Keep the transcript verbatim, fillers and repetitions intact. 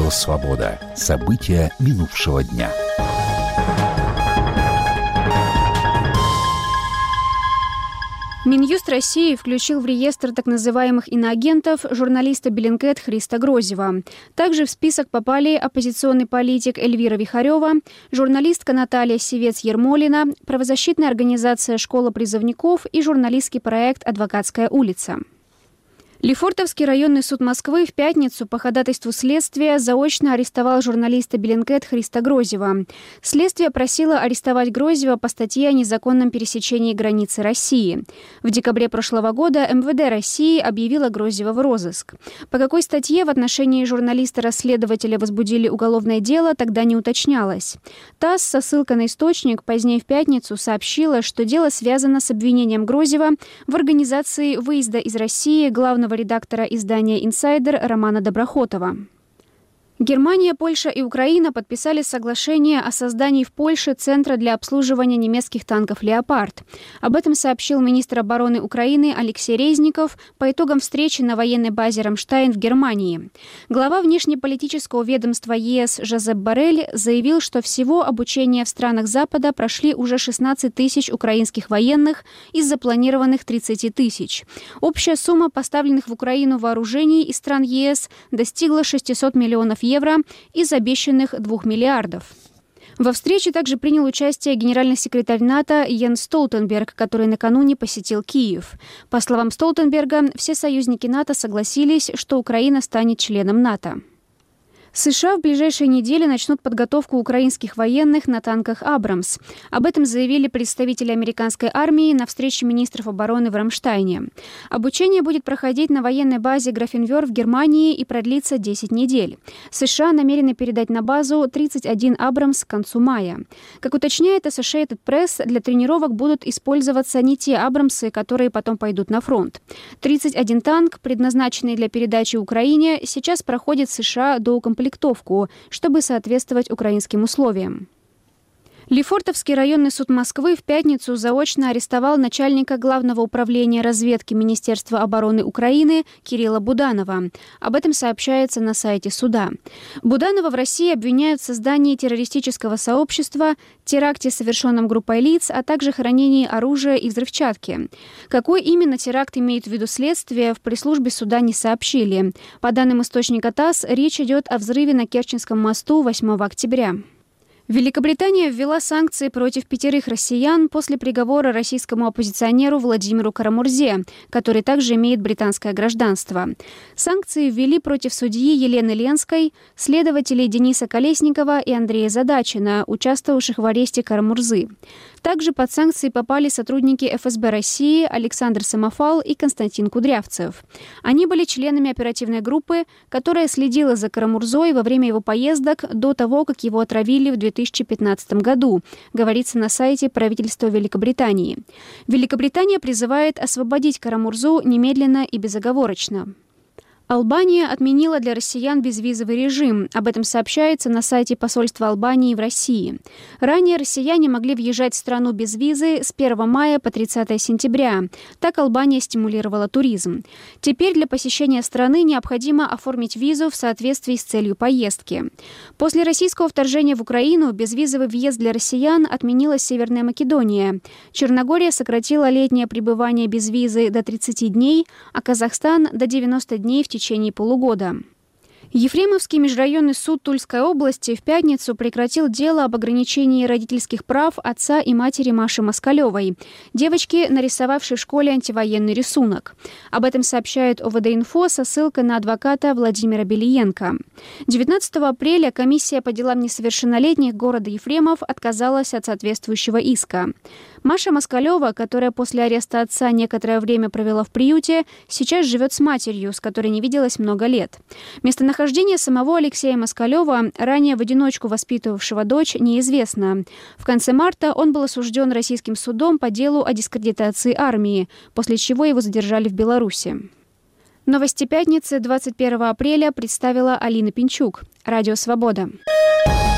Радио «Свобода». События минувшего дня. Минюст России включил в реестр так называемых иноагентов журналиста Bellingcat Христа Грозева. Также в список попали оппозиционный политик Эльвира Вихарева, журналистка Наталья Севец-Ермолина, правозащитная организация «Школа призывников» и журналистский проект «Адвокатская улица». Лефортовский районный суд Москвы в пятницу по ходатайству следствия заочно арестовал журналиста Bellingcat Христа Грозева. Следствие просило арестовать Грозева по статье о незаконном пересечении границы России. В декабре прошлого года эм вэ дэ России объявило Грозева в розыск. По какой статье в отношении журналиста-расследователя возбудили уголовное дело, тогда не уточнялось. ТАСС со ссылкой на источник позднее в пятницу сообщила, что дело связано с обвинением Грозева в организации выезда из России главного редактора издания «Инсайдер» Романа Доброхотова. Германия, Польша и Украина подписали соглашение о создании в Польше центра для обслуживания немецких танков «Леопард». Об этом сообщил министр обороны Украины Алексей Резников по итогам встречи на военной базе «Рамштайн» в Германии. Глава внешнеполитического ведомства е эс Жозеп Боррель заявил, что всего обучение в странах Запада прошли уже шестнадцать тысяч украинских военных из запланированных тридцати тысяч. Общая сумма поставленных в Украину вооружений из стран е эс достигла шестисот миллионов евро из обещанных двух миллиардов. Во встрече также принял участие генеральный секретарь НАТО Йенс Столтенберг, который накануне посетил Киев. По словам Столтенберга, все союзники НАТО согласились, что Украина станет членом НАТО. США в ближайшие недели начнут подготовку украинских военных на танках «Абрамс». Об этом заявили представители американской армии на встрече министров обороны в Рамштайне. Обучение будет проходить на военной базе Графенвёр в Германии и продлится десять недель. США намерены передать на базу тридцать один «Абрамс» к концу мая. Как уточняет Associated Press, для тренировок будут использоваться не те «Абрамсы», которые потом пойдут на фронт. тридцать один танк, предназначенный для передачи Украине, сейчас проходит в США до укомплектовки, чтобы соответствовать украинским условиям. Лефортовский районный суд Москвы в пятницу заочно арестовал начальника Главного управления разведки Министерства обороны Украины Кирилла Буданова. Об этом сообщается на сайте суда. Буданова в России обвиняют в создании террористического сообщества, теракте, совершенном группой лиц, а также хранении оружия и взрывчатки. Какой именно теракт имеет в виду следствие, в пресс-службе суда не сообщили. По данным источника ТАСС, речь идет о взрыве на Керченском мосту восьмого октября. Великобритания ввела санкции против пятерых россиян после приговора российскому оппозиционеру Владимиру Карамурзе, который также имеет британское гражданство. Санкции ввели против судьи Елены Ленской, следователей Дениса Колесникова и Андрея Задачина, участвовавших в аресте Карамурзы. Также под санкции попали сотрудники эф эс бэ России Александр Самофал и Константин Кудрявцев. Они были членами оперативной группы, которая следила за Карамурзой во время его поездок до того, как его отравили в две тысячи пятнадцатом году, говорится на сайте правительства Великобритании. Великобритания призывает освободить Карамурзу немедленно и безоговорочно. Албания отменила для россиян безвизовый режим. Об этом сообщается на сайте посольства Албании в России. Ранее россияне могли въезжать в страну без визы с первого мая по тридцатое сентября. Так Албания стимулировала туризм. Теперь для посещения страны необходимо оформить визу в соответствии с целью поездки. После российского вторжения в Украину безвизовый въезд для россиян отменила Северная Македония. Черногория сократила летнее пребывание без визы до тридцати дней, а Казахстан – до девяноста дней в течение полугода. Ефремовский межрайонный суд Тульской области в пятницу прекратил дело об ограничении родительских прав отца и матери Маши Москалевой, девочки, нарисовавшей в школе антивоенный рисунок. Об этом сообщает о вэ дэ-инфо со ссылкой на адвоката Владимира Белиенко. девятнадцатого апреля комиссия по делам несовершеннолетних города Ефремов отказалась от соответствующего иска. Маша Москалева, которая после ареста отца некоторое время провела в приюте, сейчас живет с матерью, с которой не виделась много лет. Местонахождение самого Алексея Москалева, ранее в одиночку воспитывавшего дочь, неизвестно. В конце марта он был осужден российским судом по делу о дискредитации армии, после чего его задержали в Беларуси. Новости пятницы двадцать первого апреля представила Алина Пинчук. Радио «Свобода».